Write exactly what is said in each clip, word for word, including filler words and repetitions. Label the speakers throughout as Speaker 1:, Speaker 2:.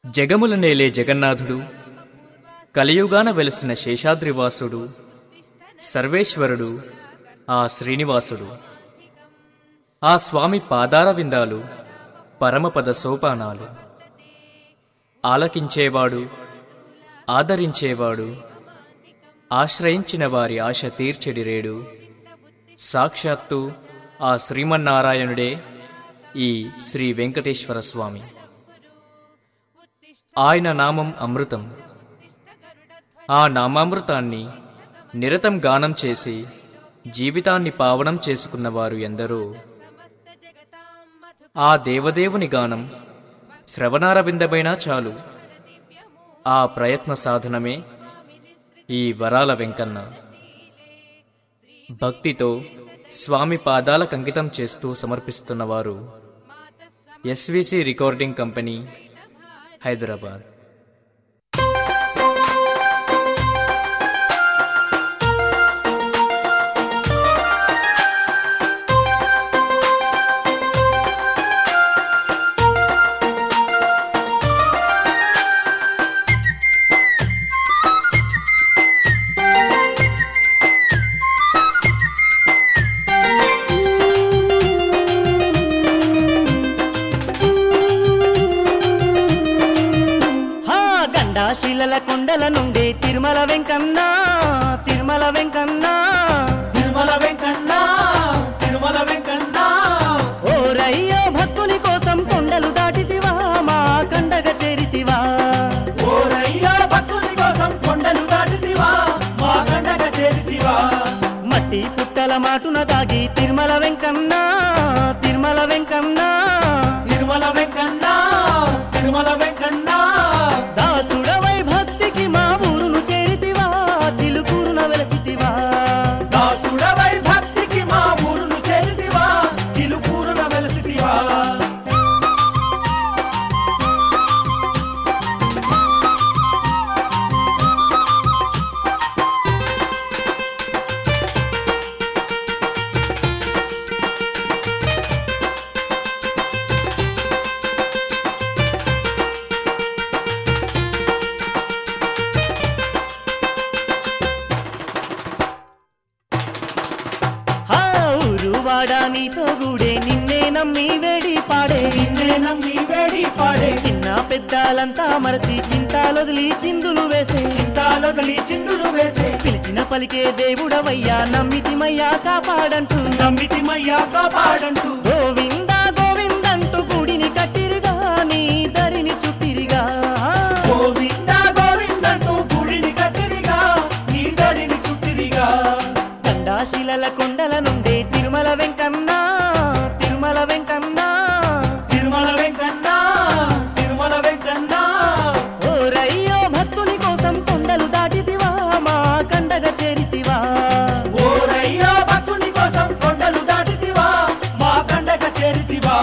Speaker 1: జగముల నేలే జగన్నాథుడు, కలియుగాన వెలసిన శేషాద్రివాసుడు, సర్వేశ్వరుడు ఆ శ్రీనివాసుడు. ఆ స్వామి పాదార విందాలు పరమపద సోపానాలు. ఆలకించేవాడు, ఆదరించేవాడు, ఆశ్రయించిన వారి ఆశ తీర్చెడిరేడు. సాక్షాత్తు ఆ శ్రీమన్నారాయణుడే ఈ శ్రీ వెంకటేశ్వర స్వామి. ఆయన నామం అమృతం. ఆ నామామృతాన్ని నిరతం గానం చేసి జీవితాన్ని పావనం చేసుకున్నవారు ఎందరో. ఆ దేవదేవుని గానం శ్రవణారవిందమైనా చాలు. ఆ ప్రయత్న సాధనమే ఈ వరాల వెంకన్న. భక్తితో స్వామి పాదాలకు అంకితం చేస్తూ సమర్పిస్తున్నవారు ఎస్విసి రికార్డింగ్ కంపెనీ, హైదరాబాద్.
Speaker 2: శిలల కొండల నుండి తిరుమల వెంకన్న, తిరుమల వెంకన్న,
Speaker 3: తిరుమల వెంకన్న, తిరుమల వెంకన్న.
Speaker 2: ఓరయ్యో భక్తుని కోసం కొండలు దాటితివా, మా కండగ చేరితివా.
Speaker 3: ఓరయ్యో భక్తుని కోసం కొండలు దాటితివా, మా కండగ చేరితివా.
Speaker 2: మట్టి పుట్టల మాటున దాగి తిరుమల వెంకన్న, తిరుమల వెంకన్న,
Speaker 3: తిరుమల వెంకన్న, తిరుమల వెంకన్న.
Speaker 2: దాసుడవై భక్తికి మా ఊరును చేరితివా, చిలుకూరున వెలసితివా.
Speaker 3: దాసుడవై భక్తికి మా ఊరును చేరితివా, చిలుకూరున వెలసితివా.
Speaker 2: వాడా నీతో గూడే నిన్నే నమ్మి వేడి పాడే,
Speaker 3: నిన్నే నమ్మి వేడి పాడే.
Speaker 2: చిన్న పెద్దాలంతా మరచి చింతాలొదిలి చిందులు వేసే,
Speaker 3: చింతాలొదిలి చిందులు వేసే.
Speaker 2: పిలిచిన పలికే దేవుడవయ్యా, నమ్మితిమయ్యా కాపాడంటూ,
Speaker 3: నమ్మితిమయ్యా కాపాడంటూ.
Speaker 2: గోవిందా గోవిందంటూ గుడిని కట్టిరిగా, నీ దరిని చుట్టిరిగా.
Speaker 3: గోవిందా గోవిందంటూ గుడిని కట్టిరిగా, నీ దరిని చుట్టిరిగా.
Speaker 2: శిలల కొండల నుండి తిరుమల వెంకన్న, తిరుమల వెంకన్న,
Speaker 3: తిరుమల వెంకన్న, తిరుమల వెంకన్న.
Speaker 2: ఓరయ్యో భక్తుని కోసం కొండలు దాటితివా, మా కండగ చేరితివా.
Speaker 3: ఓరయ్యో భక్తుని కోసం కొండలు దాటితివా, మా కండగ చేరితివా.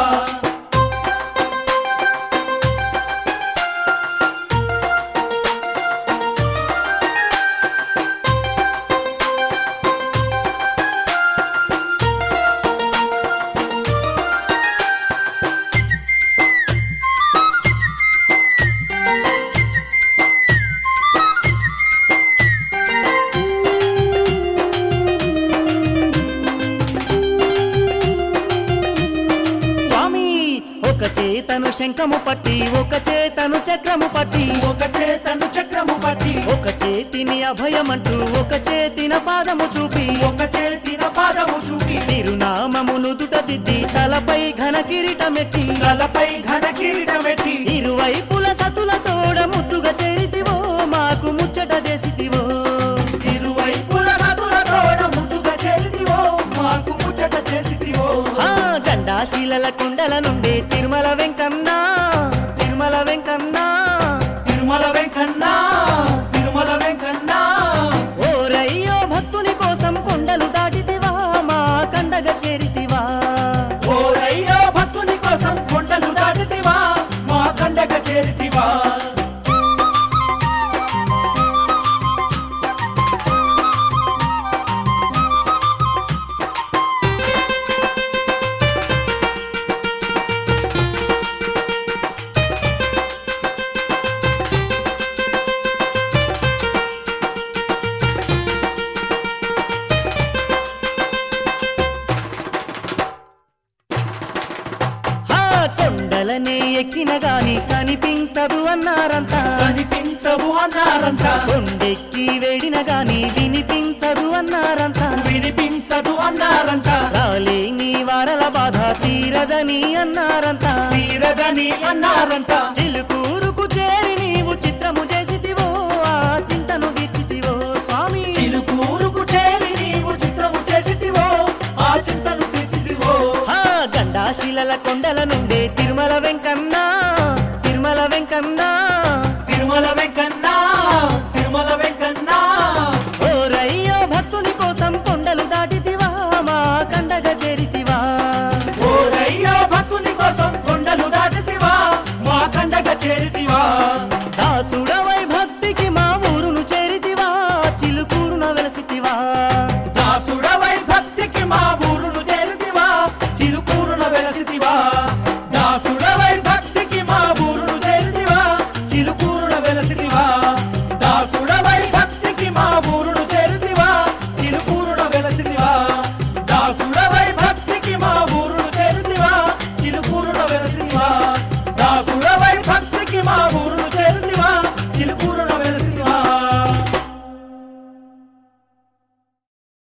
Speaker 2: ఒక చేతను శంఖము పట్టి, ఒక చేతను చక్రము పట్టి,
Speaker 3: ఒక చేతను చక్రము పట్టి,
Speaker 2: ఒక చేతిని అభయమంటూ, ఒక చేతిన పాదము చూపి,
Speaker 3: ఒక చేతిన పాదము చూపి.
Speaker 2: తిరునామము నుదుట దిద్ది, తలపై ఘన కిరీటమెట్టి,
Speaker 3: తలపై ఘన కిరీటమెట్టి.
Speaker 2: ఇరువైపుల సతుల తోడ ముద్దుగా చేరితివో, మాకు ముచ్చట చేసితివో.
Speaker 3: ఇరువైపుల సతుల తోడ ముద్దుగా చేరితివో, మాకు ముచ్చట చేసితివో.
Speaker 2: శిలల కొండల నుండి తిరుమల వెంకన్న, తిరుమల వెంకన్న,
Speaker 3: తిరుమల వెంకన్న, తిరుమల వెంకన్న.
Speaker 2: ఓరయ్యో భక్తుని కోసం కొండలు దాటితివా, మా కండగ చేరితివా.
Speaker 3: ఓరయ్యో భక్తుని కోసం కొండలు దాటితివా, మా కండగ చేరితివా.
Speaker 2: కనిపించదు అన్నారంట
Speaker 3: కనిపించవు అన్నారంట
Speaker 2: కొండెక్కి వేడిన గాని వినిపించదు అన్నారంట
Speaker 3: వినిపించదు అన్నారంట
Speaker 2: రాలేని వారల బాధ తీరదని అన్నారంట
Speaker 3: తీరదని అన్నారంట
Speaker 2: చిలుకూరుకు చేరి నీవు చిత్రము చేసితివో ఆ చింతను తీర్చితివో స్వామి
Speaker 3: చిలుకూరుకు చేరి నీవు చిత్రము చేసితివో ఆ చింతను తీర్చితివో
Speaker 2: ఆ గండాశిలల కొండల నుండే తిరుమల వెంకన్న తిరుమల వెంకన్న
Speaker 3: తిరుమల వెంకన్న తిరుమల వెంకన్న
Speaker 2: ఓరయ్యో భక్తుని కోసం కొండలు దాటితివా మా కండగా చేరితివా
Speaker 3: ఓరయ్యో భక్తుని కోసం కొండలు దాటితివా మా కండగా చేరితివా
Speaker 2: దాసుడవై భక్తికి మా ఊరును చేరితివా చిలుకూరున వెలసితివా
Speaker 3: దాసుడవై భక్తికి మా ఊరును చేరితివా చిలుకూరున వెలసితివా దాసుడవై భక్తికి మా ఊరును చేరితివా చిలుకూరున వెలసితివా దాసుడవై భక్తికి మా ఊరును చేరితివా చిలుకూరున వెలసితివా దాసుడవై భక్తికి మా ఊరును చేరితివా చిలుకూరున వెలసితివా దాసుడవై భక్తికి మా ఊరు